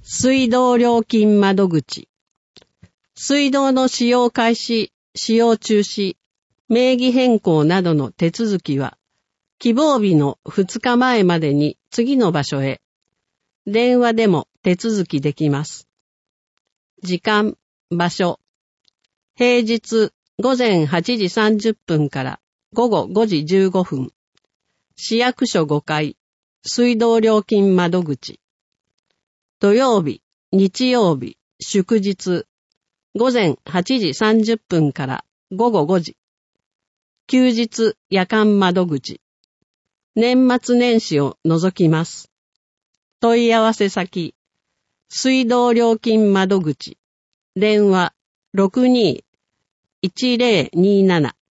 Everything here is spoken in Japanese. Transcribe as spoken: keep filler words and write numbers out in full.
水道料金窓口。水道の使用開始、使用中止、名義変更などの手続きは、希望日のふつかまえまでに次の場所へ、電話でも手続きできます。時間、場所。平日ごぜんはちじさんじゅっぷんからごごごじじゅうごふん。市役所ごかい、水道料金窓口。土曜日、日曜日、祝日。ごぜんはちじさんじゅっぷんからごごごじ。休日夜間窓口。年末年始を除きます。問い合わせ先。水道料金窓口。電話 ろくにーいちぜろにーなな